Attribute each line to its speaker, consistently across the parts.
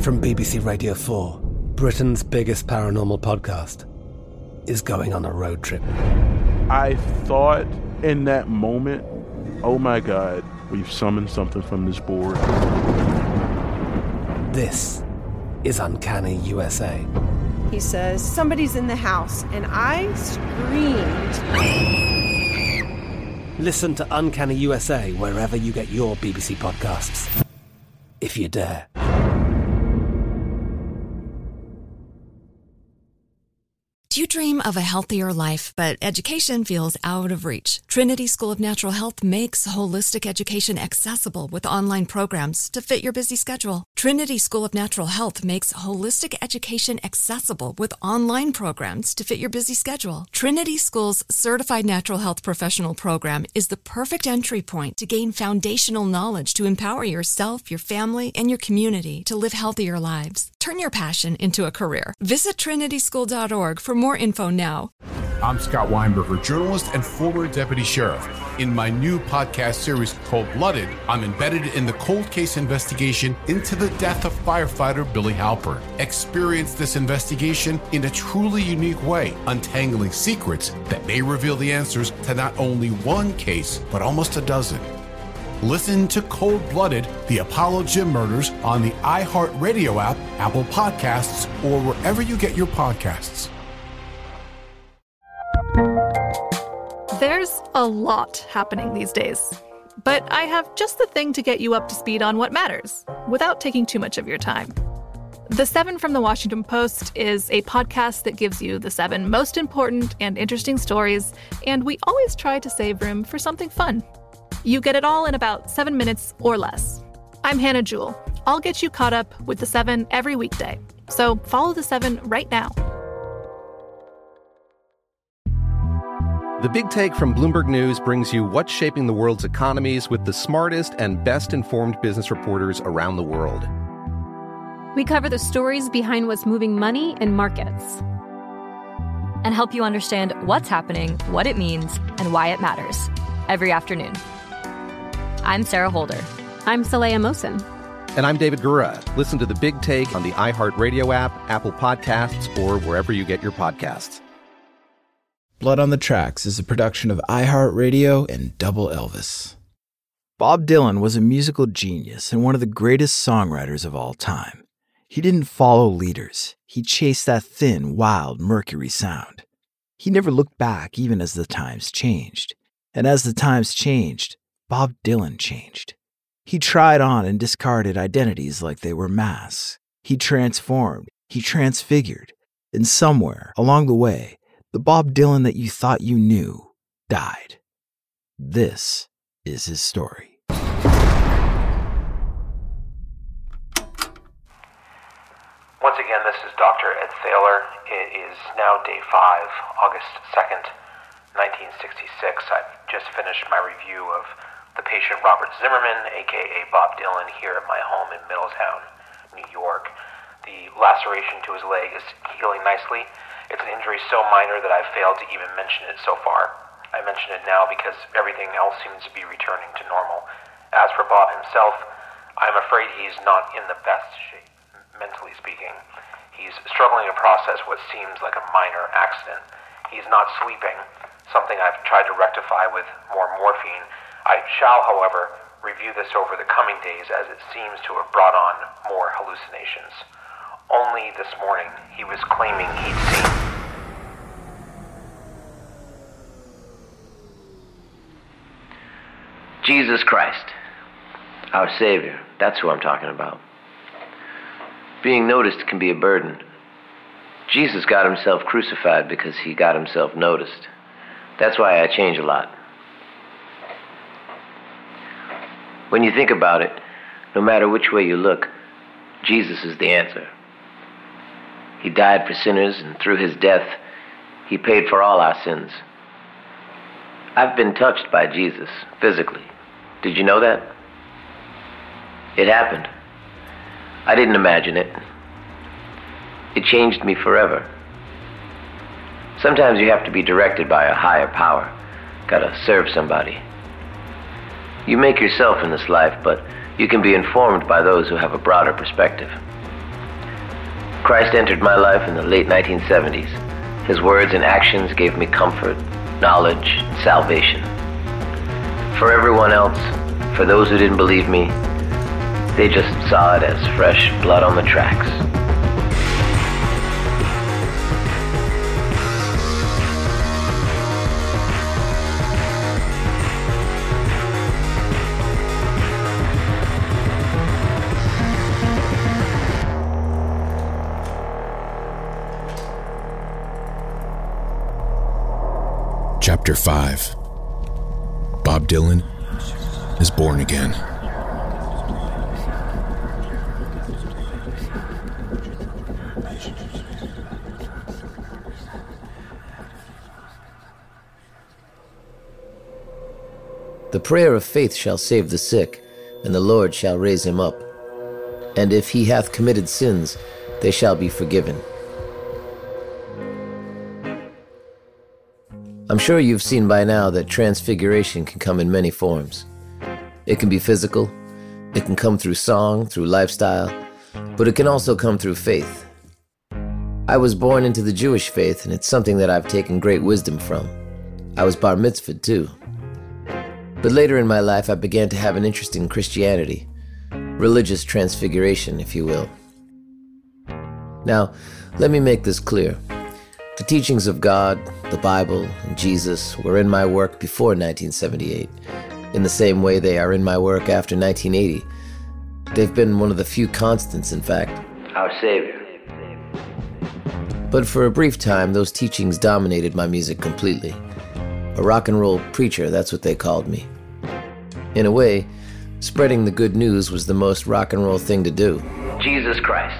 Speaker 1: From BBC Radio 4, Britain's biggest paranormal podcast is going on a road trip.
Speaker 2: I thought in that moment, oh my God, we've summoned something from this board.
Speaker 1: This is Uncanny USA.
Speaker 3: He says, somebody's in the house, and I screamed.
Speaker 1: Listen to Uncanny USA wherever you get your BBC podcasts, if you dare.
Speaker 4: Do you dream of a healthier life, but education feels out of reach? Trinity School of Natural Health makes holistic education accessible with online programs to fit your busy schedule. Trinity School of Natural Health makes holistic education accessible with online programs to fit your busy schedule. Trinity School's Certified Natural Health Professional Program is the perfect entry point to gain foundational knowledge to empower yourself, your family, and your community to live healthier lives. Turn your passion into a career. Visit trinityschool.org for more info now.
Speaker 5: I'm Scott Weinberger, journalist and former deputy sheriff. In my new podcast series, Cold Blooded, I'm embedded in the cold case investigation into the death of firefighter Billy Halpern. Experience this investigation in a truly unique way, untangling secrets that may reveal the answers to not only one case, but almost a dozen. Listen to Cold Blooded, the Apollo Gym Murders on the iHeartRadio app, Apple Podcasts, or wherever you get your podcasts.
Speaker 6: There's a lot happening these days, but I have just the thing to get you up to speed on what matters without taking too much of your time. The 7 from the Washington Post is a podcast that gives you the 7 most important and interesting stories, and we always try to save room for something fun. You get it all in about 7 minutes or less. I'm Hannah Jewell. I'll get you caught up with the 7 every weekday. So follow the 7 right now.
Speaker 7: The Big Take from Bloomberg News brings you what's shaping the world's economies with the smartest and best-informed business reporters around the world.
Speaker 8: We cover the stories behind what's moving money and markets,
Speaker 9: and help you understand what's happening, what it means, and why it matters every afternoon. I'm Sarah Holder.
Speaker 8: I'm Saleha Mohsin.
Speaker 7: And I'm David Gura. Listen to The Big Take on the iHeartRadio app, Apple Podcasts, or wherever you get your podcasts.
Speaker 10: Blood on the Tracks is a production of iHeartRadio and Double Elvis. Bob Dylan was a musical genius and one of the greatest songwriters of all time. He didn't follow leaders. He chased that thin, wild, Mercury sound. He never looked back even as the times changed. And as the times changed, Bob Dylan changed. He tried on and discarded identities like they were masks. He transformed. He transfigured. And somewhere along the way, the Bob Dylan that you thought you knew died. This is his story.
Speaker 11: Once again, this is Dr. Ed Thaler. It is now day 5, August 2nd, 1966. I've just finished my review of the patient Robert Zimmerman, a.k.a. Bob Dylan, here at my home in Middletown, New York. The laceration to his leg is healing nicely. It's an injury so minor that I've failed to even mention it so far. I mention it now because everything else seems to be returning to normal. As for Bob himself, I'm afraid he's not in the best shape, mentally speaking. He's struggling to process what seems like a minor accident. He's not sleeping, something I've tried to rectify with more morphine. I shall, however, review this over the coming days as it seems to have brought on more hallucinations. Only this morning, he was claiming he'd seen...
Speaker 12: Jesus Christ, our Savior, that's who I'm talking about. Being noticed can be a burden. Jesus got himself crucified because he got himself noticed. That's why I change a lot. When you think about it, no matter which way you look, Jesus is the answer. He died for sinners, and through his death, he paid for all our sins. I've been touched by Jesus, physically. Did you know that? It happened. I didn't imagine it. It changed me forever. Sometimes you have to be directed by a higher power. Gotta serve somebody. You make yourself in this life, but you can be informed by those who have a broader perspective. Christ entered my life in the late 1970s. His words and actions gave me comfort, knowledge, and salvation. For everyone else, for those who didn't believe me, they just saw it as fresh blood on the tracks.
Speaker 13: Chapter 5. Bob Dylan is born again.
Speaker 14: The prayer of faith shall save the sick, and the Lord shall raise him up. And if he hath committed sins, they shall be forgiven. I'm sure you've seen by now that transfiguration can come in many forms. It can be physical, it can come through song, through lifestyle, but it can also come through faith. I was born into the Jewish faith, and it's something that I've taken great wisdom from. I was bar mitzvahed too. But later in my life, I began to have an interest in Christianity, religious transfiguration, if you will. Now, let me make this clear. The teachings of God, the Bible, and Jesus were in my work before 1978, in the same way they are in my work after 1980. They've been one of the few constants, in fact.
Speaker 12: Our Savior.
Speaker 14: But for a brief time, those teachings dominated my music completely. A rock and roll preacher, that's what they called me. In a way, spreading the good news was the most rock and roll thing to do.
Speaker 12: Jesus Christ.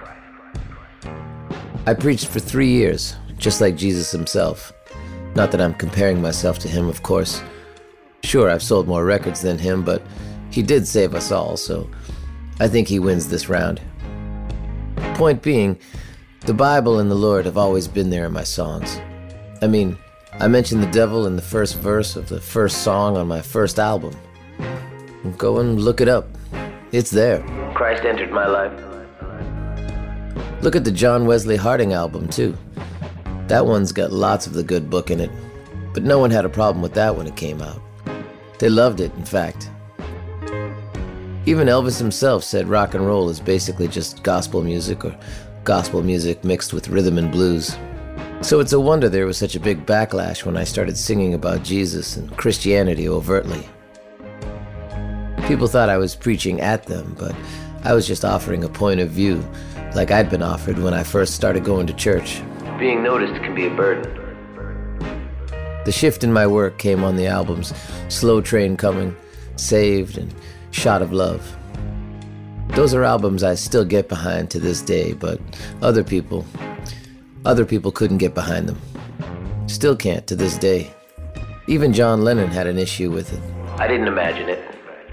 Speaker 14: I preached for 3 years, just like Jesus himself. Not that I'm comparing myself to him, of course. Sure, I've sold more records than him, but he did save us all, so I think he wins this round. Point being, the Bible and the Lord have always been there in my songs. I mean, I mentioned the devil in the first verse of the first song on my first album. Go and look it up. It's there.
Speaker 12: Christ entered my life.
Speaker 14: Look at the John Wesley Harding album, too. That one's got lots of the good book in it, but no one had a problem with that when it came out. They loved it, in fact. Even Elvis himself said rock and roll is basically just gospel music, or gospel music mixed with rhythm and blues. So it's a wonder there was such a big backlash when I started singing about Jesus and Christianity overtly. People thought I was preaching at them, but I was just offering a point of view, like I'd been offered when I first started going to church.
Speaker 12: Being noticed can be a burden.
Speaker 14: The shift in my work came on the albums Slow Train Coming, Saved, and Shot of Love. Those are albums I still get behind to this day, but other people couldn't get behind them. Still can't to this day. Even John Lennon had an issue with it.
Speaker 12: I didn't imagine it.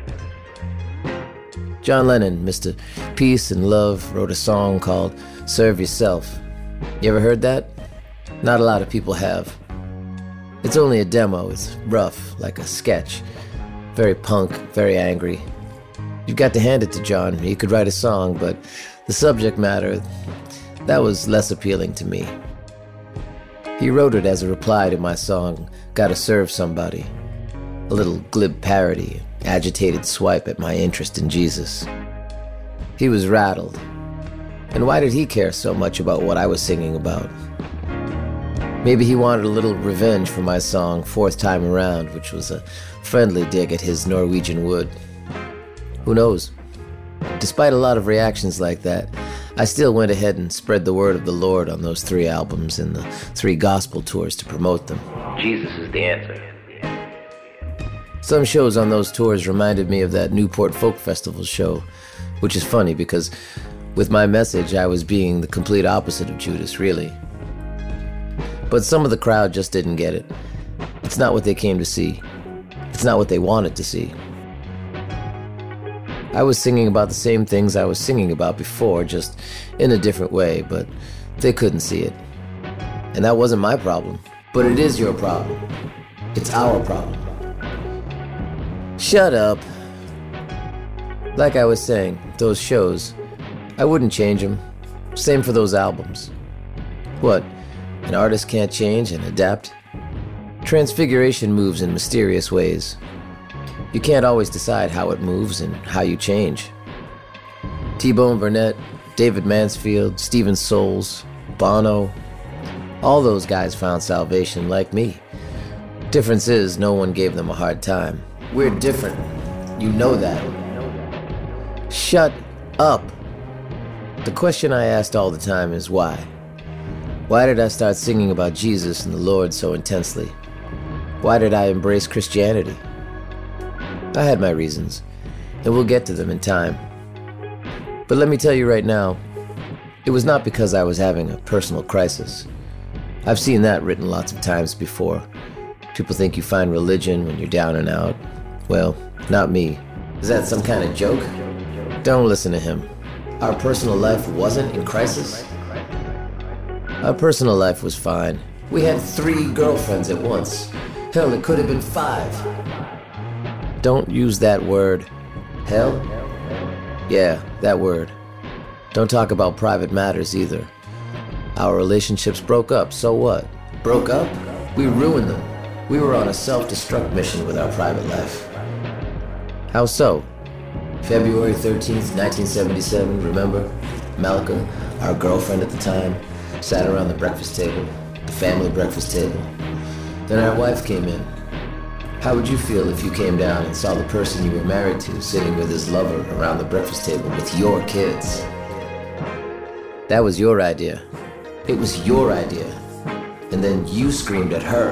Speaker 14: John Lennon, Mr. Peace and Love, wrote a song called Serve Yourself. You ever heard that? Not a lot of people have. It's only a demo. It's rough, like a sketch. Very punk, very angry. You've got to hand it to John. He could write a song, but the subject matter, that was less appealing to me. He wrote it as a reply to my song, Gotta Serve Somebody. A little glib parody, agitated swipe at my interest in Jesus. He was rattled. And why did he care so much about what I was singing about? Maybe he wanted a little revenge for my song, Fourth Time Around, which was a friendly dig at his Norwegian wood. Who knows? Despite a lot of reactions like that, I still went ahead and spread the word of the Lord on those 3 albums and the 3 gospel tours to promote them.
Speaker 12: Jesus is the answer.
Speaker 14: Some shows on those tours reminded me of that Newport Folk Festival show, which is funny because with my message, I was being the complete opposite of Judas, really. But some of the crowd just didn't get it. It's not what they came to see. It's not what they wanted to see. I was singing about the same things I was singing about before, just in a different way, but they couldn't see it. And that wasn't my problem. But it is your problem. It's our problem. Shut up. Like I was saying, those shows, I wouldn't change them. Same for those albums. What, an artist can't change and adapt? Transfiguration moves in mysterious ways. You can't always decide how it moves and how you change. T-Bone Burnett, David Mansfield, Stephen Souls, Bono, all those guys found salvation like me. Difference is, no one gave them a hard time. We're different. You know that. Shut up. The question I asked all the time is why? Why did I start singing about Jesus and the Lord so intensely? Why did I embrace Christianity? I had my reasons, and we'll get to them in time. But let me tell you right now, it was not because I was having a personal crisis. I've seen that written lots of times before. People think you find religion when you're down and out. Well, not me. Is that some kind of joke? Don't listen to him. Our personal life wasn't in crisis. Our personal life was fine. We had 3 girlfriends at once. Hell, it could have been 5. Don't use that word. Hell? Yeah, that word. Don't talk about private matters either. Our relationships broke up, so what? Broke up? We ruined them. We were on a self-destruct mission with our private life. How so? February 13th, 1977, remember? Malika, our girlfriend at the time, sat around the breakfast table, the family breakfast table. Then our wife came in. How would you feel if you came down and saw the person you were married to sitting with his lover around the breakfast table with your kids? That was your idea. It was your idea. And then you screamed at her.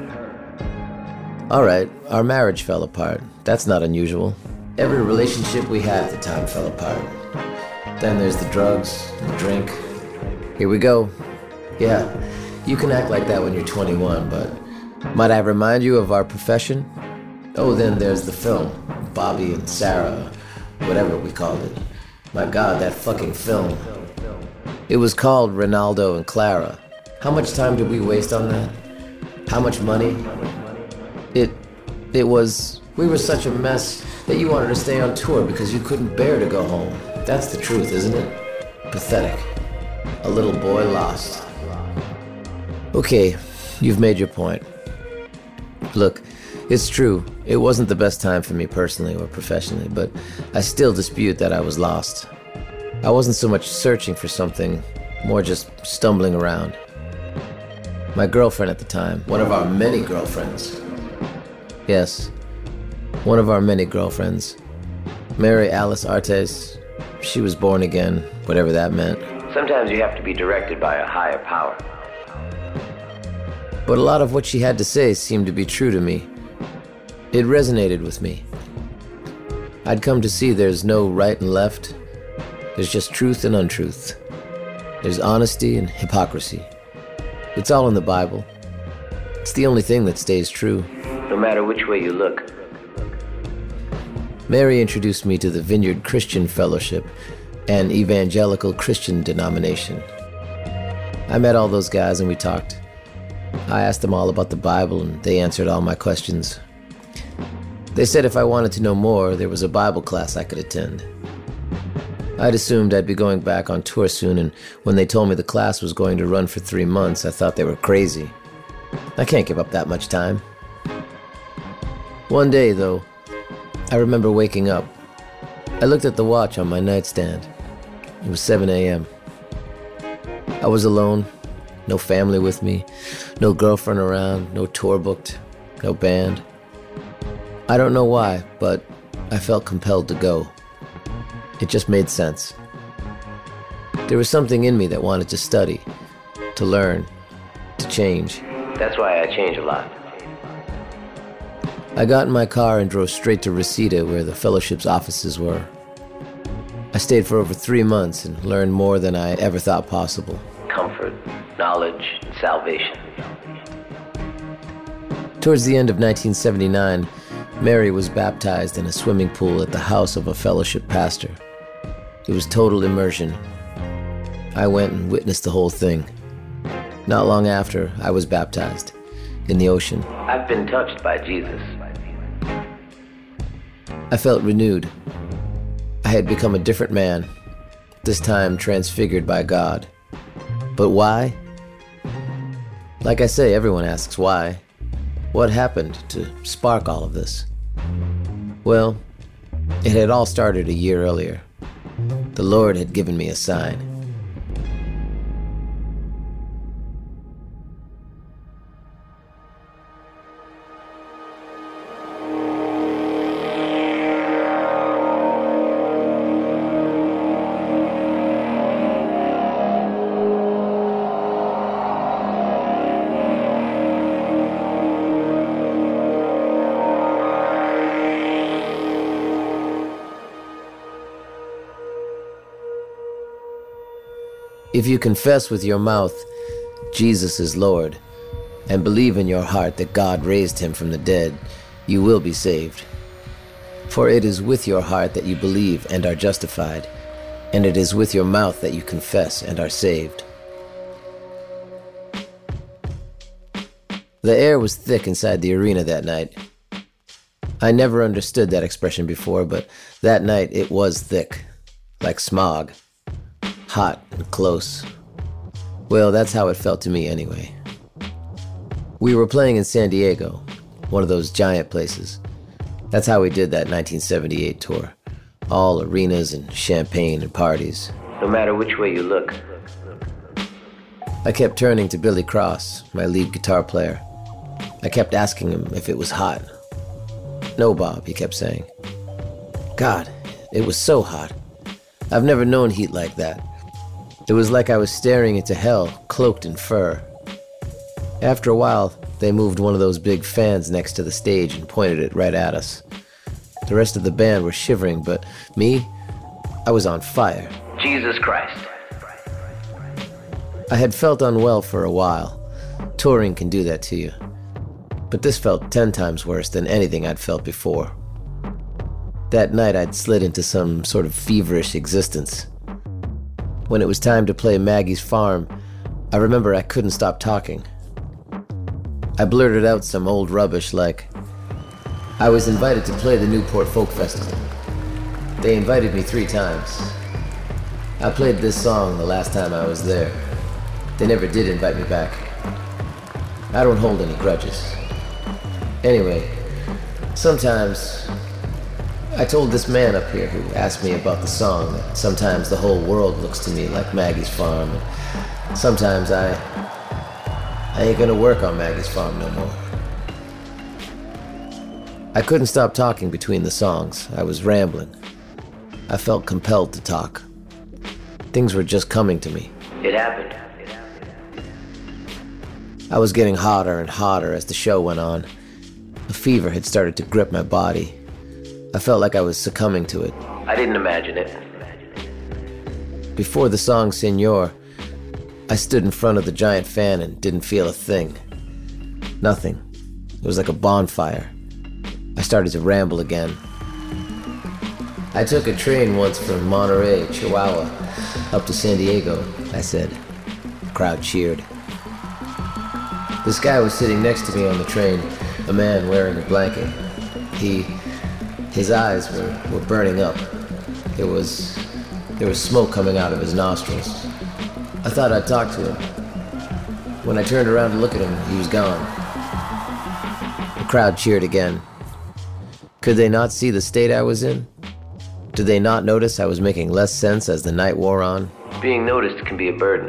Speaker 14: All right, our marriage fell apart. That's not unusual. Every relationship we had at the time fell apart. Then there's the drugs, the drink. Here we go. Yeah, you can act like that when you're 21, but might I remind you of our profession? Oh, then there's the film, Bobby and Sarah, whatever we called it. My God, that fucking film. It was called Ronaldo and Clara. How much time did we waste on that? How much money? We were such a mess that you wanted to stay on tour because you couldn't bear to go home. That's the truth, isn't it? Pathetic. A little boy lost. Okay, you've made your point. Look, it's true, it wasn't the best time for me personally or professionally, but I still dispute that I was lost. I wasn't so much searching for something, more just stumbling around. My girlfriend at the time, one of our many girlfriends. Yes, one of our many girlfriends. Mary Alice Artes, she was born again, whatever that meant.
Speaker 12: Sometimes you have to be directed by a higher power.
Speaker 14: But a lot of what she had to say seemed to be true to me. It resonated with me. I'd come to see there's no right and left. There's just truth and untruth. There's honesty and hypocrisy. It's all in the Bible. It's the only thing that stays true.
Speaker 12: No matter which way you look.
Speaker 14: Mary introduced me to the Vineyard Christian Fellowship, an evangelical Christian denomination. I met all those guys and we talked. I asked them all about the Bible and they answered all my questions. They said if I wanted to know more, there was a Bible class I could attend. I'd assumed I'd be going back on tour soon, and when they told me the class was going to run for 3 months, I thought they were crazy. I can't give up that much time. One day, though, I remember waking up. I looked at the watch on my nightstand. It was 7 a.m. I was alone, no family with me, no girlfriend around, no tour booked, no band. I don't know why, but I felt compelled to go. It just made sense. There was something in me that wanted to study, to learn, to change.
Speaker 12: That's why I change a lot.
Speaker 14: I got in my car and drove straight to Reseda, where the fellowship's offices were. I stayed for over 3 months and learned more than I ever thought possible.
Speaker 12: Comfort, knowledge, and salvation.
Speaker 14: Towards the end of 1979, Mary was baptized in a swimming pool at the house of a fellowship pastor. It was total immersion. I went and witnessed the whole thing. Not long after, I was baptized in the ocean.
Speaker 12: I've been touched by Jesus.
Speaker 14: I felt renewed. I had become a different man, this time transfigured by God. But why? Like I say, everyone asks why. What happened to spark all of this? Well, it had all started a year earlier. The Lord had given me a sign. If you confess with your mouth, Jesus is Lord, and believe in your heart that God raised him from the dead, you will be saved. For it is with your heart that you believe and are justified, and it is with your mouth that you confess and are saved. The air was thick inside the arena that night. I never understood that expression before, but that night it was thick, like smog. Hot and close. Well, that's how it felt to me anyway. We were playing in San Diego, one of those giant places. That's how we did that 1978 tour. All arenas and champagne and parties.
Speaker 12: No matter which way you look.
Speaker 14: I kept turning to Billy Cross, my lead guitar player. I kept asking him if it was hot. No, Bob, he kept saying. God, it was so hot. I've never known heat like that. It was like I was staring into hell, cloaked in fur. After a while, they moved one of those big fans next to the stage and pointed it right at us. The rest of the band were shivering, but me, I was on fire.
Speaker 12: Jesus Christ.
Speaker 14: I had felt unwell for a while. Touring can do that to you. But this felt 10 times worse than anything I'd felt before. That night I'd slid into some sort of feverish existence. When it was time to play Maggie's Farm, I remember I couldn't stop talking. I blurted out some old rubbish like, I was invited to play the Newport Folk Festival. They invited me 3 times. I played this song the last time I was there. They never did invite me back. I don't hold any grudges. Anyway, sometimes I told this man up here who asked me about the song that sometimes the whole world looks to me like Maggie's Farm, and sometimes I ain't gonna work on Maggie's Farm no more. I couldn't stop talking between the songs. I was rambling. I felt compelled to talk. Things were just coming to me.
Speaker 12: It happened.
Speaker 14: I was getting hotter and hotter as the show went on. A fever had started to grip my body. I felt like I was succumbing to it.
Speaker 12: I didn't imagine it.
Speaker 14: Before the song Señor, I stood in front of the giant fan and didn't feel a thing. Nothing. It was like a bonfire. I started to ramble again. I took a train once from Monterey, Chihuahua, up to San Diego, I said. The crowd cheered. This guy was sitting next to me on the train, a man wearing a blanket. His eyes were burning up. There was smoke coming out of his nostrils. I thought I'd talk to him. When I turned around to look at him, he was gone. The crowd cheered again. Could they not see the state I was in? Did they not notice I was making less sense as the night wore on?
Speaker 12: Being noticed can be a burden.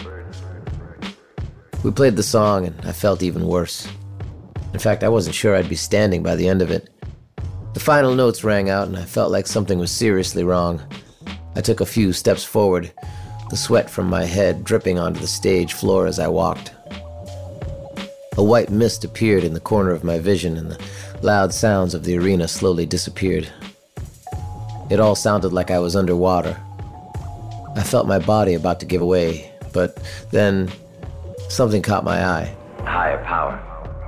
Speaker 14: We played the song and I felt even worse. In fact, I wasn't sure I'd be standing by the end of it. The final notes rang out and I felt like something was seriously wrong. I took a few steps forward, the sweat from my head dripping onto the stage floor as I walked. A white mist appeared in the corner of my vision and the loud sounds of the arena slowly disappeared. It all sounded like I was underwater. I felt my body about to give away, but then something caught my eye.
Speaker 12: Higher power.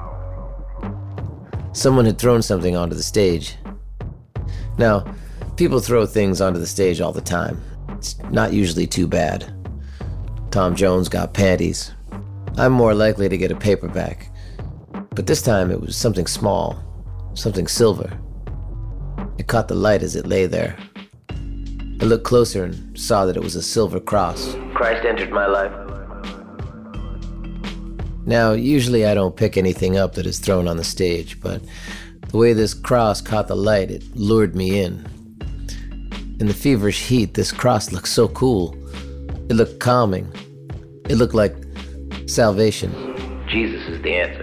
Speaker 14: Someone had thrown something onto the stage. Now, people throw things onto the stage all the time. It's not usually too bad. Tom Jones got panties. I'm more likely to get a paperback. But this time it was something small, something silver. It caught the light as it lay there. I looked closer and saw that it was a silver cross.
Speaker 12: Christ entered my life.
Speaker 14: Now, usually I don't pick anything up that is thrown on the stage, but the way this cross caught the light, it lured me in. In the feverish heat, this cross looked so cool. It looked calming. It looked like salvation.
Speaker 12: Jesus is the answer.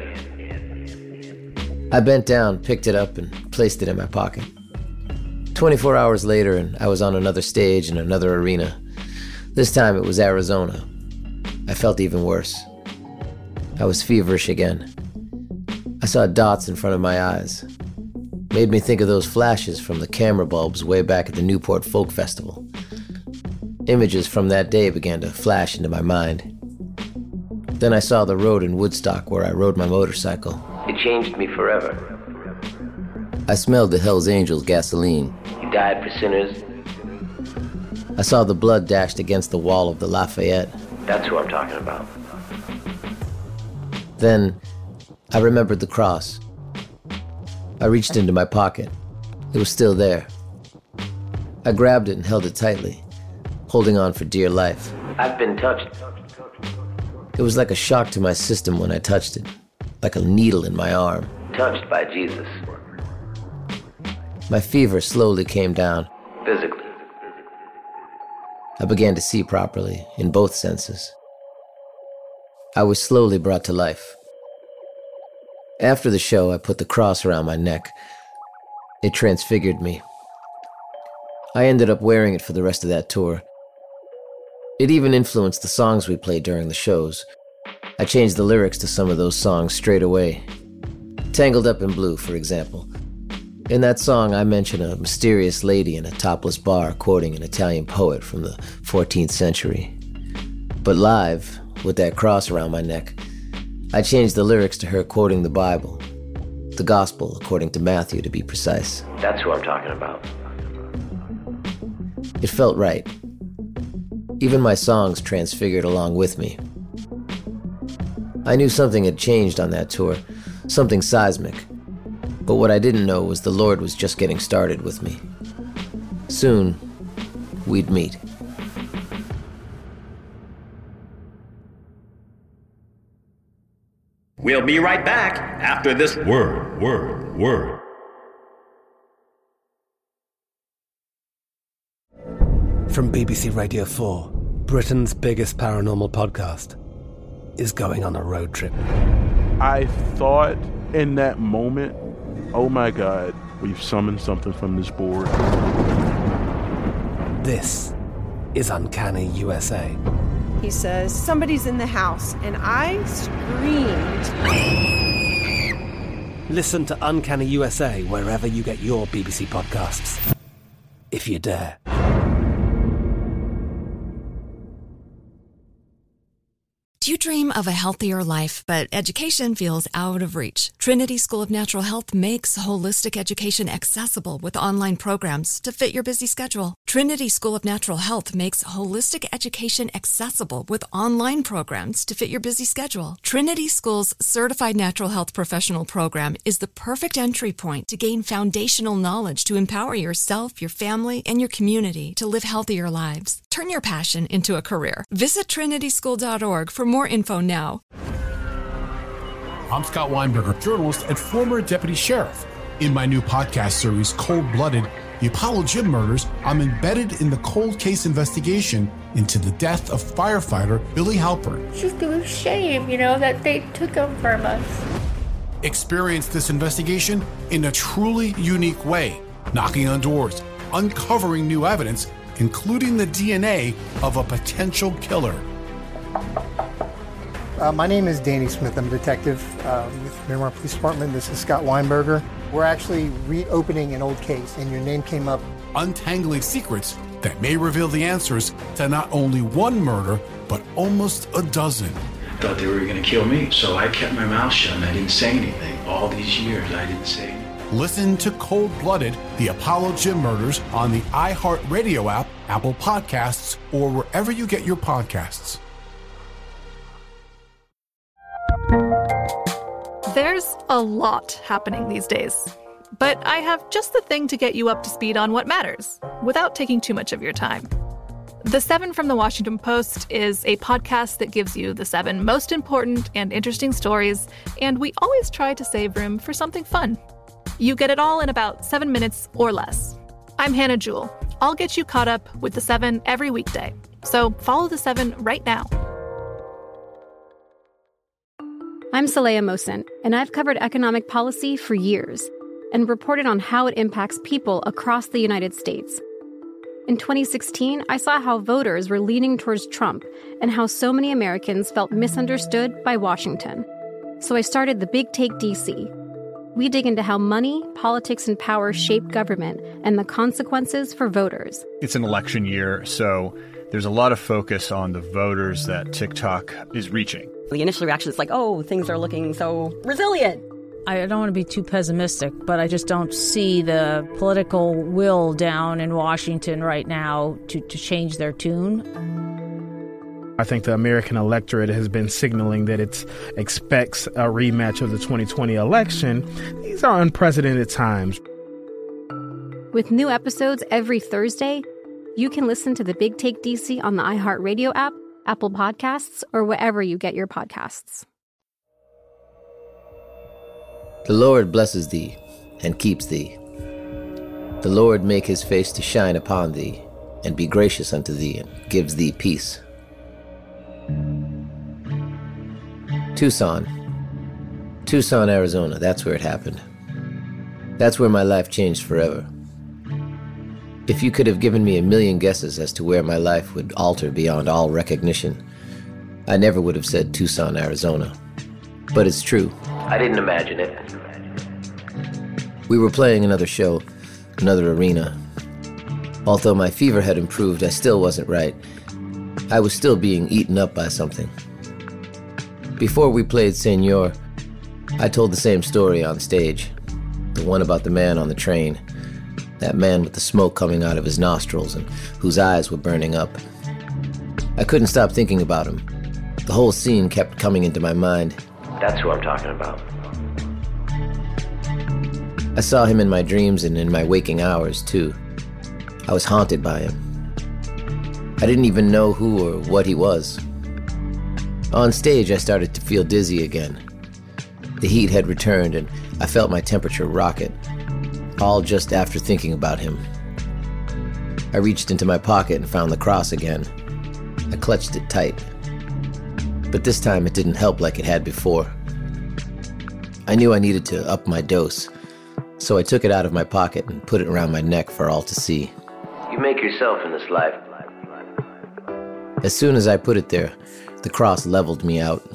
Speaker 14: I bent down, picked it up, and placed it in my pocket. 24 hours later, and I was on another stage in another arena. This time it was Arizona. I felt even worse. I was feverish again. I saw dots in front of my eyes. Made me think of those flashes from the camera bulbs way back at the Newport Folk Festival. Images from that day began to flash into my mind. Then I saw the road in Woodstock where I rode my motorcycle.
Speaker 12: It changed me forever.
Speaker 14: I smelled the Hells Angels gasoline.
Speaker 12: He died for sinners.
Speaker 14: I saw the blood dashed against the wall of the Lafayette.
Speaker 12: That's who I'm talking about.
Speaker 14: Then I remembered the cross. I reached into my pocket. It was still there. I grabbed it and held it tightly, holding on for dear life.
Speaker 12: I've been touched.
Speaker 14: It was like a shock to my system when I touched it, like a needle in my arm.
Speaker 12: Touched by Jesus.
Speaker 14: My fever slowly came down.
Speaker 12: Physically.
Speaker 14: I began to see properly, in both senses. I was slowly brought to life. After the show, I put the cross around my neck. It transfigured me. I ended up wearing it for the rest of that tour. It even influenced the songs we played during the shows. I changed the lyrics to some of those songs straight away. Tangled Up in Blue, for example. In that song, I mention a mysterious lady in a topless bar quoting an Italian poet from the 14th century. But live, with that cross around my neck, I changed the lyrics to her quoting the Bible. The Gospel, according to Matthew, to be precise.
Speaker 12: That's who I'm talking about.
Speaker 14: It felt right. Even my songs transfigured along with me. I knew something had changed on that tour, something seismic. But what I didn't know was the Lord was just getting started with me. Soon, we'd meet.
Speaker 15: We'll be right back after this word.
Speaker 1: From BBC Radio 4, Britain's biggest paranormal podcast is going on a road trip.
Speaker 2: I thought in that moment, oh my God, we've summoned something from this board.
Speaker 1: This is Uncanny USA.
Speaker 3: He says, somebody's in the house, and I screamed.
Speaker 1: Listen to Uncanny USA wherever you get your BBC podcasts, if you dare.
Speaker 4: Do you dream of a healthier life, but education feels out of reach? Trinity School of Natural Health makes holistic education accessible with online programs to fit your busy schedule. Trinity School of Natural Health makes holistic education accessible with online programs to fit your busy schedule. Trinity School's Certified Natural Health Professional Program is the perfect entry point to gain foundational knowledge to empower yourself, your family, and your community to live healthier lives. Turn your passion into a career. Visit trinityschool.org for more info now.
Speaker 5: I'm Scott Weinberger, journalist and former deputy sheriff. In my new podcast series, Cold Blooded, The Apollo Gym Murders, I'm embedded in the cold case investigation into the death of firefighter Billy Halpern.
Speaker 16: It's just a shame, that they took him from us.
Speaker 5: Experience this investigation in a truly unique way, knocking on doors, uncovering new evidence, including the DNA of a potential killer.
Speaker 17: My name is Danny Smith. I'm a detective with Miramar Police Department. This is Scott Weinberger. We're actually reopening an old case, and your name came up.
Speaker 5: Untangling secrets that may reveal the answers to not only one murder, but almost a dozen.
Speaker 18: I thought they were going to kill me, so I kept my mouth shut and I didn't say anything. All these years, I didn't say anything.
Speaker 5: Listen to Cold Blooded, The Apollo Gym Murders on the iHeartRadio app, Apple Podcasts, or wherever you get your podcasts.
Speaker 6: There's a lot happening these days. But I have just the thing to get you up to speed on what matters, without taking too much of your time. The 7 from the Washington Post is a podcast that gives you the 7 most important and interesting stories, and we always try to save room for something fun. You get it all in about 7 minutes or less. I'm Hannah Jewell. I'll get you caught up with the 7 every weekday. So follow the 7 right now.
Speaker 8: I'm Saleha Mohsin, and I've covered economic policy for years and reported on how it impacts people across the United States. In 2016, I saw how voters were leaning towards Trump and how so many Americans felt misunderstood by Washington. So I started The Big Take DC. We dig into how money, politics, and power shape government and the consequences for voters.
Speaker 19: It's an election year, so there's a lot of focus on the voters that TikTok is reaching.
Speaker 20: The initial reaction is like, oh, things are looking so resilient.
Speaker 21: I don't want to be too pessimistic, but I just don't see the political will down in Washington right now to change their tune.
Speaker 22: I think the American electorate has been signaling that it expects a rematch of the 2020 election. These are unprecedented times.
Speaker 8: With new episodes every Thursday, you can listen to The Big Take DC on the iHeartRadio app, Apple Podcasts, or wherever you get your podcasts.
Speaker 14: The Lord blesses thee and keeps thee. The Lord make his face to shine upon thee and be gracious unto thee and gives thee peace. Tucson, Arizona, that's where it happened. That's where my life changed forever. If you could have given me 1,000,000 guesses as to where my life would alter beyond all recognition, I never would have said Tucson, Arizona. But it's true.
Speaker 12: I didn't imagine it.
Speaker 14: We were playing another show, another arena. Although my fever had improved, I still wasn't right. I was still being eaten up by something. Before we played Senor, I told the same story on stage. The one about the man on the train. That man with the smoke coming out of his nostrils and whose eyes were burning up. I couldn't stop thinking about him. The whole scene kept coming into my mind.
Speaker 12: That's who I'm talking about.
Speaker 14: I saw him in my dreams and in my waking hours, too. I was haunted by him. I didn't even know who or what he was. On stage, I started to feel dizzy again. The heat had returned, and I felt my temperature rocket, all just after thinking about him. I reached into my pocket and found the cross again. I clutched it tight. But this time, it didn't help like it had before. I knew I needed to up my dose, so I took it out of my pocket and put it around my neck for all to see.
Speaker 12: You make yourself in this life.
Speaker 14: As soon as I put it there, the cross leveled me out.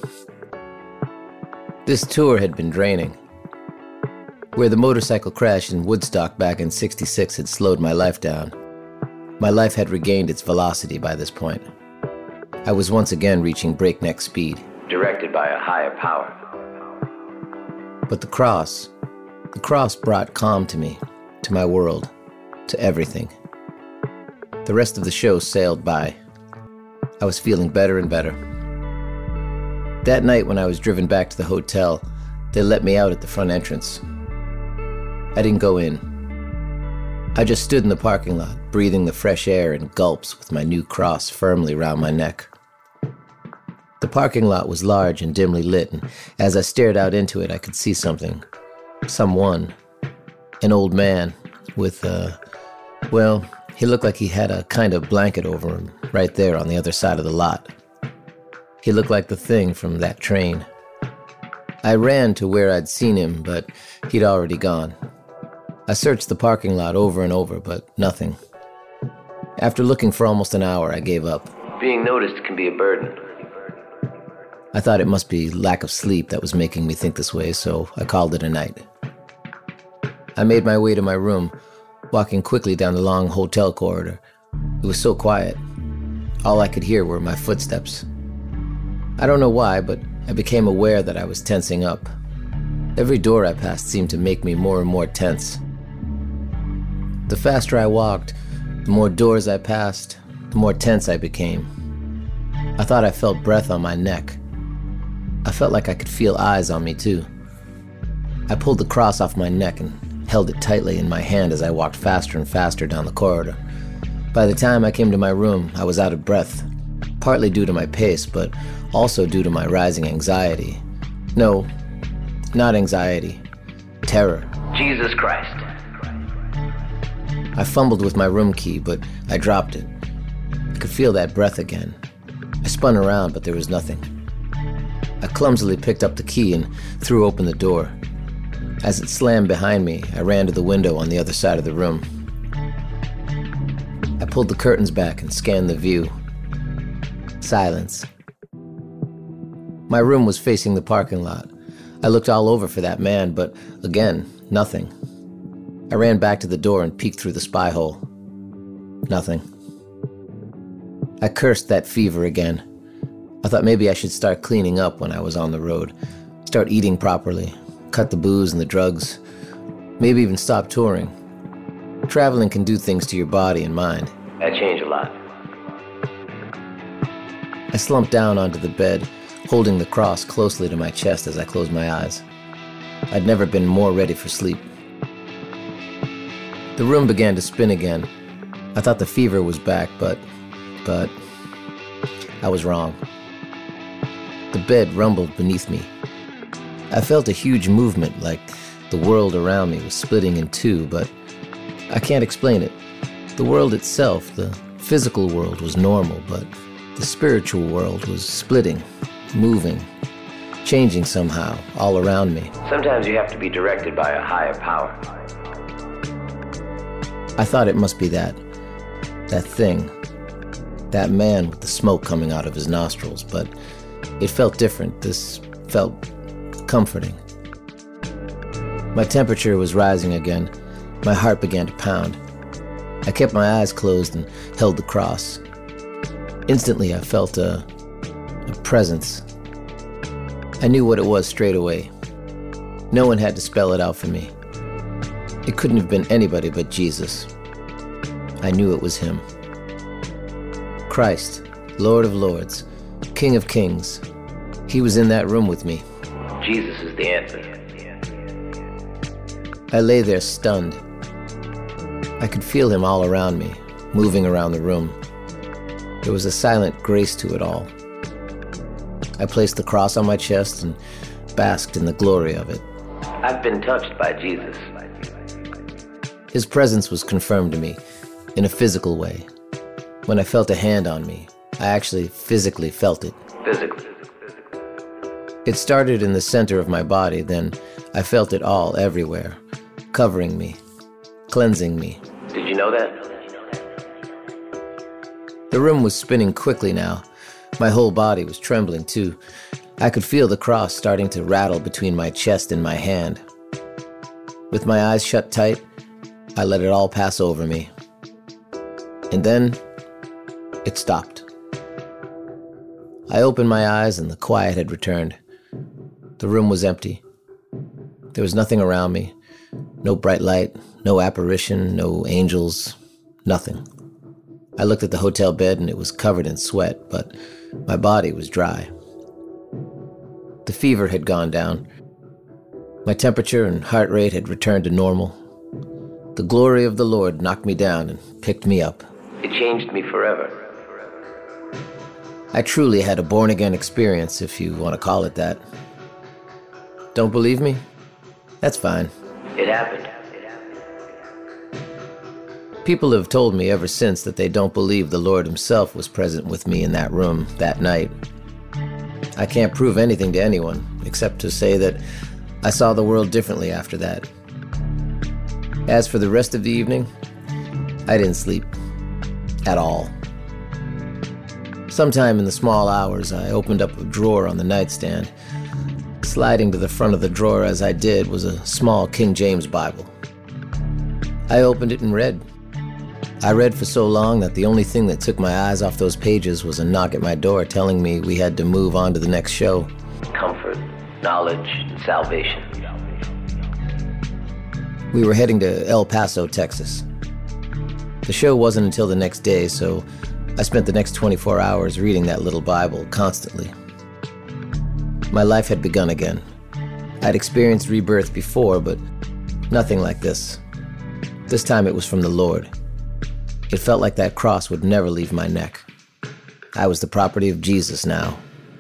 Speaker 14: This tour had been draining. Where the motorcycle crash in Woodstock back in '66 had slowed my life down, my life had regained its velocity by this point. I was once again reaching breakneck speed.
Speaker 12: Directed by a higher power.
Speaker 14: But the cross brought calm to me, to my world, to everything. The rest of the show sailed by. I was feeling better and better. That night when I was driven back to the hotel, they let me out at the front entrance. I didn't go in. I just stood in the parking lot, breathing the fresh air in gulps with my new cross firmly round my neck. The parking lot was large and dimly lit, and as I stared out into it, I could see something. Someone. An old man with, he looked like he had a kind of blanket over him, right there on the other side of the lot. He looked like the thing from that train. I ran to where I'd seen him, but he'd already gone. I searched the parking lot over and over, but nothing. After looking for almost an hour, I gave up.
Speaker 12: Being noticed can be a burden.
Speaker 14: I thought it must be lack of sleep that was making me think this way, so I called it a night. I made my way to my room, walking quickly down the long hotel corridor. It was so quiet. All I could hear were my footsteps. I don't know why, but I became aware that I was tensing up. Every door I passed seemed to make me more and more tense. The faster I walked, the more doors I passed, the more tense I became. I thought I felt breath on my neck. I felt like I could feel eyes on me, too. I pulled the cross off my neck and held it tightly in my hand as I walked faster and faster down the corridor. By the time I came to my room, I was out of breath, partly due to my pace, but also due to my rising anxiety. No, not anxiety. Terror.
Speaker 12: Jesus Christ.
Speaker 14: I fumbled with my room key, but I dropped it. I could feel that breath again. I spun around, but there was nothing. I clumsily picked up the key and threw open the door. As it slammed behind me, I ran to the window on the other side of the room. I pulled the curtains back and scanned the view. Silence. My room was facing the parking lot. I looked all over for that man, but again, nothing. I ran back to the door and peeked through the spy hole. Nothing. I cursed that fever again. I thought maybe I should start cleaning up when I was on the road. Start eating properly. Cut the booze and the drugs. Maybe even stop touring. Traveling can do things to your body and mind.
Speaker 12: That changed a lot.
Speaker 14: I slumped down onto the bed, holding the cross closely to my chest as I closed my eyes. I'd never been more ready for sleep. The room began to spin again. I thought the fever was back, but I was wrong. The bed rumbled beneath me. I felt a huge movement, like the world around me was splitting in two, but I can't explain it. The world itself, the physical world, was normal, but the spiritual world was splitting, moving, changing somehow, all around me.
Speaker 12: Sometimes you have to be directed by a higher power.
Speaker 14: I thought it must be that thing, that man with the smoke coming out of his nostrils, but it felt different. This felt comforting. My temperature was rising again. My heart began to pound. I kept my eyes closed and held the cross. Instantly, I felt a presence. I knew what it was straight away. No one had to spell it out for me. It couldn't have been anybody but Jesus. I knew it was him. Christ, Lord of Lords, King of Kings. He was in that room with me.
Speaker 12: Jesus is the answer.
Speaker 14: I lay there stunned. I could feel him all around me, moving around the room. There was a silent grace to it all. I placed the cross on my chest and basked in the glory of it.
Speaker 12: I've been touched by Jesus.
Speaker 14: His presence was confirmed to me in a physical way. When I felt a hand on me, I actually physically felt it.
Speaker 12: Physically.
Speaker 14: It started in the center of my body, then I felt it all everywhere, covering me, cleansing me.
Speaker 12: Did you know that?
Speaker 14: The room was spinning quickly now. My whole body was trembling too. I could feel the cross starting to rattle between my chest and my hand. With my eyes shut tight, I let it all pass over me. And then, it stopped. I opened my eyes and the quiet had returned. The room was empty. There was nothing around me. No bright light, no apparition, no angels, nothing. I looked at the hotel bed and it was covered in sweat, but my body was dry. The fever had gone down. My temperature and heart rate had returned to normal. The glory of the Lord knocked me down and picked me up.
Speaker 12: It changed me forever.
Speaker 14: I truly had a born-again experience, if you want to call it that. Don't believe me? That's fine.
Speaker 12: It happened.
Speaker 14: People have told me ever since that they don't believe the Lord himself was present with me in that room that night. I can't prove anything to anyone, except to say that I saw the world differently after that. As for the rest of the evening, I didn't sleep. At all. Sometime in the small hours, I opened up a drawer on the nightstand. Sliding to the front of the drawer as I did was a small King James Bible. I opened it and read. I read for so long that the only thing that took my eyes off those pages was a knock at my door telling me we had to move on to the next show.
Speaker 12: Comfort, knowledge, and salvation.
Speaker 14: We were heading to El Paso, Texas. The show wasn't until the next day, so I spent the next 24 hours reading that little Bible constantly. My life had begun again. I'd experienced rebirth before, but Nothing like this. This time it was from the Lord. It felt like that cross would never leave my neck. I was the property of Jesus now.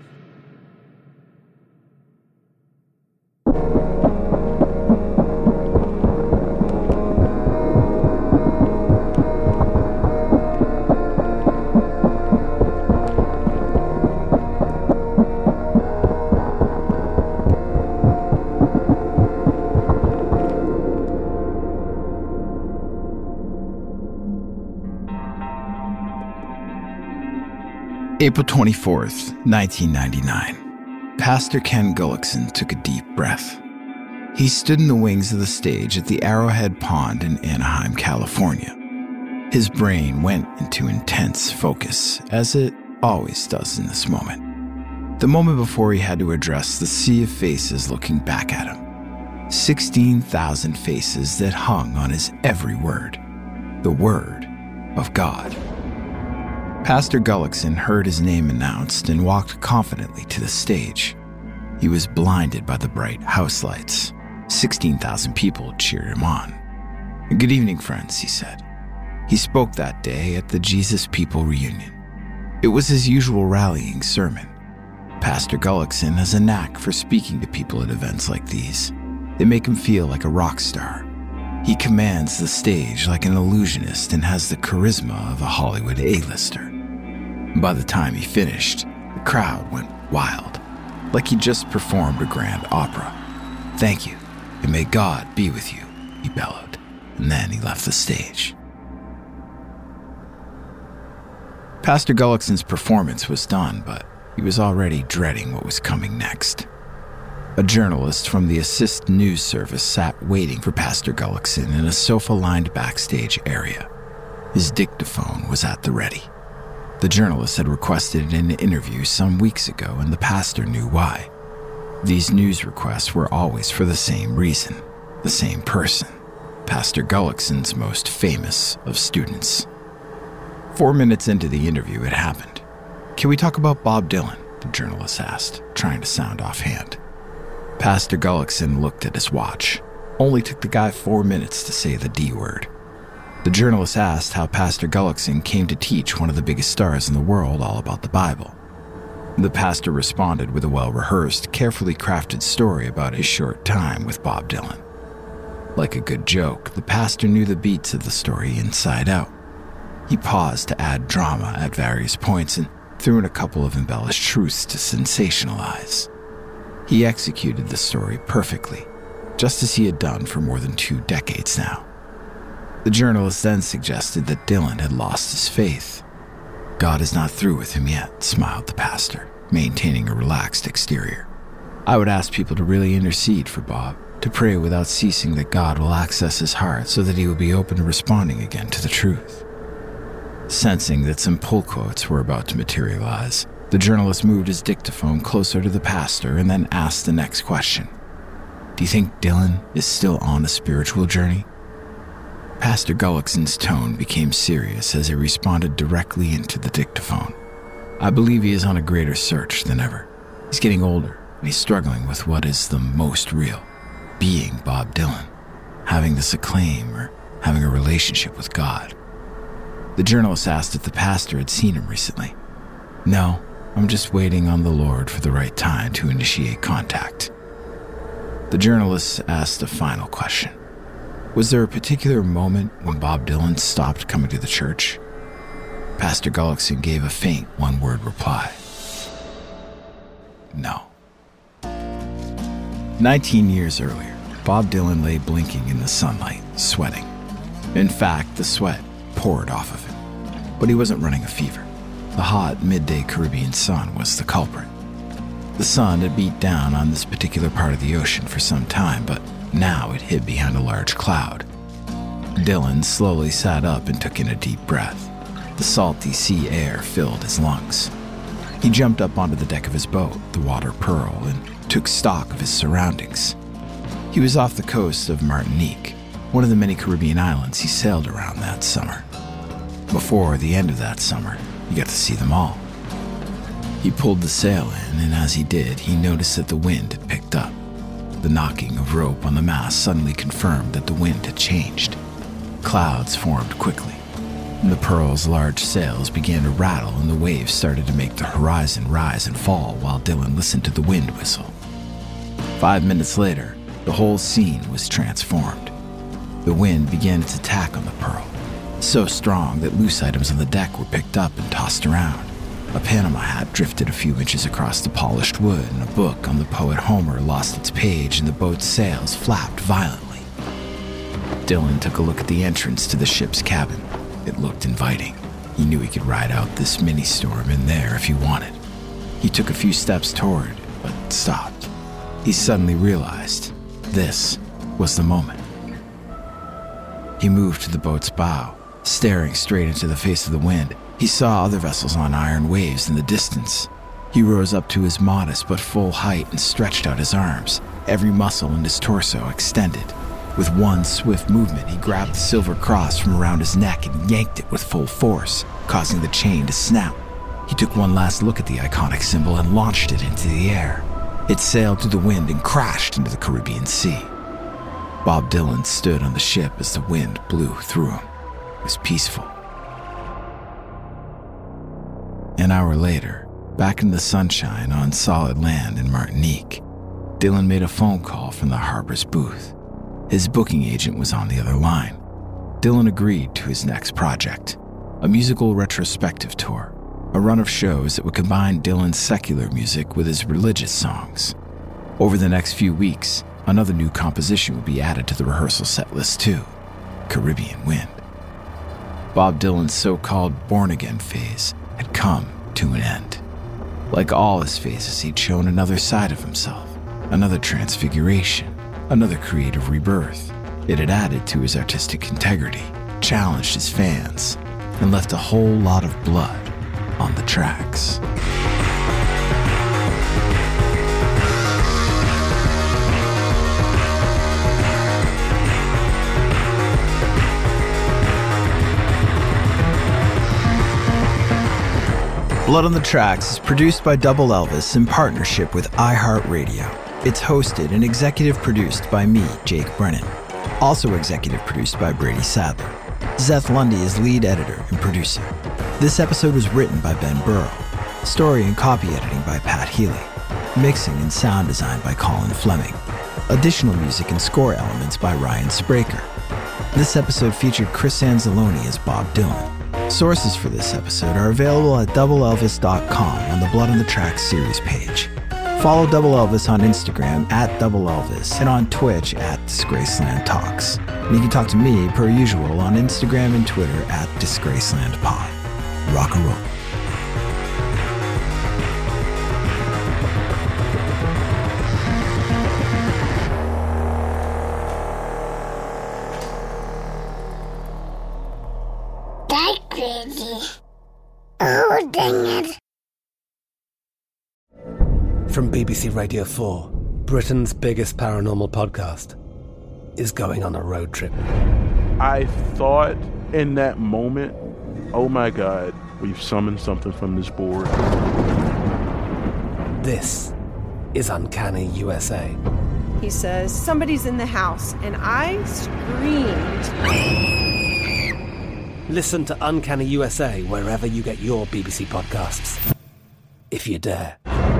Speaker 10: April 24th, 1999. Pastor Ken Gullickson took a deep breath. He stood in the wings of the stage at the Arrowhead Pond in Anaheim, California. His brain went into intense focus, as it always does in this moment. The moment before he had to address the sea of faces looking back at him. 16,000 faces that hung on his every word. The Word of God. Pastor Gullickson heard his name announced and walked confidently to the stage. He was blinded by the bright house lights. 16,000 people cheered him on. "Good evening, friends," he said. He spoke that day at the Jesus People reunion. It was his usual rallying sermon. Pastor Gullickson has a knack for speaking to people at events like these. They make him feel like a rock star. He commands the stage like an illusionist and has the charisma of a Hollywood A-lister. By the time he finished, the crowd went wild, like he just performed a grand opera. "Thank you, and may God be with you," he bellowed, and then he left the stage. Pastor Gullickson's performance was done, but he was already dreading what was coming next. A journalist from the Assist News Service sat waiting for Pastor Gullickson in a sofa-lined backstage area. His dictaphone was at the ready. The journalist had requested an interview some weeks ago, and the pastor knew why. These news requests were always for the same reason, the same person, Pastor Gullickson's most famous of students. 4 minutes into the interview, it happened. "Can we talk about Bob Dylan?" the journalist asked, trying to sound offhand. Pastor Gullickson looked at his watch. Only took the guy 4 minutes to say the D word. The journalist asked how Pastor Gullickson came to teach one of the biggest stars in the world all about the Bible. The pastor responded with a well-rehearsed, carefully crafted story about his short time with Bob Dylan. Like a good joke, the pastor knew the beats of the story inside out. He paused to add drama at various points and threw in a couple of embellished truths to sensationalize. He executed the story perfectly, just as he had done for more than 2 decades now. The journalist then suggested that Dylan had lost his faith. "God is not through with him yet," smiled the pastor, maintaining a relaxed exterior. "I would ask people to really intercede for Bob, to pray without ceasing that God will access his heart so that he will be open to responding again to the truth." Sensing that some pull quotes were about to materialize, the journalist moved his dictaphone closer to the pastor and then asked the next question. "Do you think Dylan is still on a spiritual journey?" Pastor Gullickson's tone became serious as he responded directly into the dictaphone. "I believe he is on a greater search than ever. He's getting older, and he's struggling with what is the most real, being Bob Dylan, having this acclaim or having a relationship with God." The journalist asked if the pastor had seen him recently. "No, I'm just waiting on the Lord for the right time to initiate contact." The journalist asked a final question. "Was there a particular moment when Bob Dylan stopped coming to the church?" Pastor Gullickson gave a faint one-word reply. "No." 19 years earlier, Bob Dylan lay blinking in the sunlight, sweating. In fact, the sweat poured off of him. But he wasn't running a fever. The hot midday Caribbean sun was the culprit. The sun had beat down on this particular part of the ocean for some time, but now it hid behind a large cloud. Dylan slowly sat up and took in a deep breath. The salty sea air filled his lungs. He jumped up onto the deck of his boat, the Water Pearl, and took stock of his surroundings. He was off the coast of Martinique, one of the many Caribbean islands he sailed around that summer. Before the end of that summer, he got to see them all. He pulled the sail in, and as he did, he noticed that the wind had picked up. The knocking of rope on the mast suddenly confirmed that the wind had changed. Clouds formed quickly, and the Pearl's large sails began to rattle and the waves started to make the horizon rise and fall while Dylan listened to the wind whistle. 5 minutes later, the whole scene was transformed. The wind began its attack on the Pearl, so strong that loose items on the deck were picked up and tossed around. A Panama hat drifted a few inches across the polished wood, and a book on the poet Homer lost its page and the boat's sails flapped violently. Dylan took a look at the entrance to the ship's cabin. It looked inviting. He knew he could ride out this mini-storm in there if he wanted. He took a few steps toward, but stopped. He suddenly realized this was the moment. He moved to the boat's bow, staring straight into the face of the wind. He saw other vessels on iron waves in the distance. He rose up to his modest but full height and stretched out his arms, every muscle in his torso extended. With one swift movement, he grabbed the silver cross from around his neck and yanked it with full force, causing the chain to snap. He took one last look at the iconic symbol and launched it into the air. It sailed through the wind and crashed into the Caribbean Sea. Bob Dylan stood on the ship as the wind blew through him. It was peaceful. An hour later, back in the sunshine on solid land in Martinique, Dylan made a phone call from the harbor's booth. His booking agent was on the other line. Dylan agreed to his next project, a musical retrospective tour, a run of shows that would combine Dylan's secular music with his religious songs. Over the next few weeks, another new composition would be added to the rehearsal set list too, Caribbean Wind. Bob Dylan's so-called born-again phase had come to an end. Like all his phases, he'd shown another side of himself, another transfiguration, another creative rebirth. It had added to his artistic integrity, challenged his fans, and left a whole lot of blood on the tracks. Blood on the Tracks is produced by Double Elvis in partnership with iHeartRadio. It's hosted and executive produced by me, Jake Brennan. Also executive produced by Brady Sadler. Zeth Lundy is lead editor and producer. This episode was written by Ben Burrow. Story and copy editing by Pat Healy. Mixing and sound design by Colin Fleming. Additional music and score elements by Ryan Spraker. This episode featured Chris Anzalone as Bob Dylan. Sources for this episode are available at doubleelvis.com on the Blood on the Tracks series page. Follow Double Elvis on Instagram at Double Elvis and on Twitch at Disgraceland Talks. And you can talk to me, per usual, on Instagram and Twitter at DisgracelandPod. Rock and roll.
Speaker 1: Oh, dang it. From BBC Radio 4, Britain's biggest paranormal podcast is going on a road trip.
Speaker 2: I thought in that moment, oh my God, we've summoned something from this board.
Speaker 1: This is Uncanny USA.
Speaker 3: He says, somebody's in the house, and I screamed.
Speaker 1: Listen to Uncanny USA wherever you get your BBC podcasts, if you dare.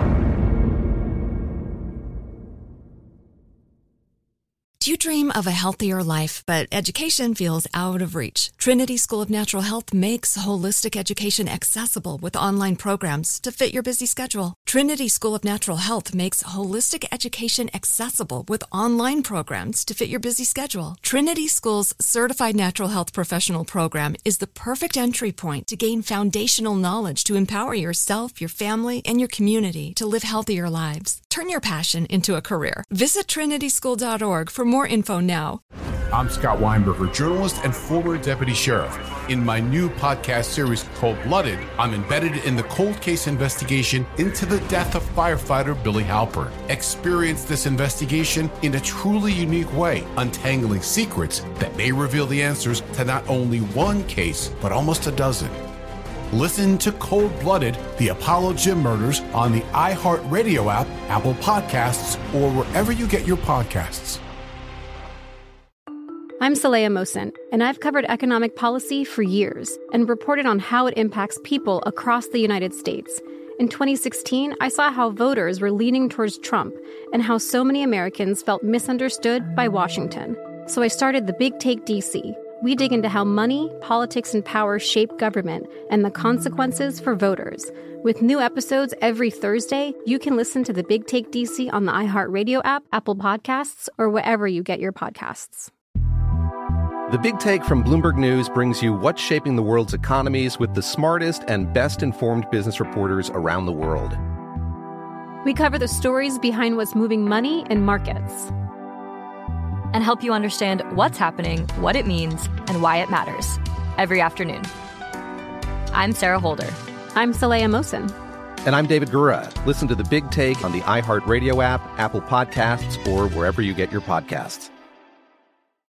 Speaker 4: Do you dream of a healthier life, but education feels out of reach? Trinity School of Natural Health makes holistic education accessible with online programs to fit your busy schedule. Trinity School of Natural Health makes holistic education accessible with online programs to fit your busy schedule. Trinity School's Certified Natural Health Professional Program is the perfect entry point to gain foundational knowledge to empower yourself, your family, and your community to live healthier lives. Turn your passion into a career. Visit trinityschool.org for more info now.
Speaker 5: I'm Scott Weinberger, journalist and former deputy sheriff. In my new podcast series called Blooded, I'm embedded in the cold case investigation into the death of firefighter Billy Halpern. Experience this investigation in a truly unique way, untangling secrets that may reveal the answers to not only one case, but almost a dozen. Listen to Cold Blooded, The Apollo Gym Murders on the iHeartRadio app, Apple Podcasts, or wherever you get your podcasts.
Speaker 8: I'm Saleha Mohsin, and I've covered economic policy for years and reported on how it impacts people across the United States. In 2016, I saw how voters were leaning towards Trump and how so many Americans felt misunderstood by Washington. So I started The Big Take DC. We dig into how money, politics, and power shape government and the consequences for voters. With new episodes every Thursday, you can listen to The Big Take DC on the iHeartRadio app, Apple Podcasts, or wherever you get your podcasts.
Speaker 7: The Big Take from Bloomberg News brings you what's shaping the world's economies with the smartest and best-informed business reporters around the world.
Speaker 8: We cover the stories behind what's moving money and markets,
Speaker 9: and help you understand what's happening, what it means, and why it matters every afternoon. I'm Sarah Holder.
Speaker 8: I'm Saleha Mohsin.
Speaker 7: And I'm David Gura. Listen to The Big Take on the iHeartRadio app, Apple Podcasts, or wherever you get your podcasts.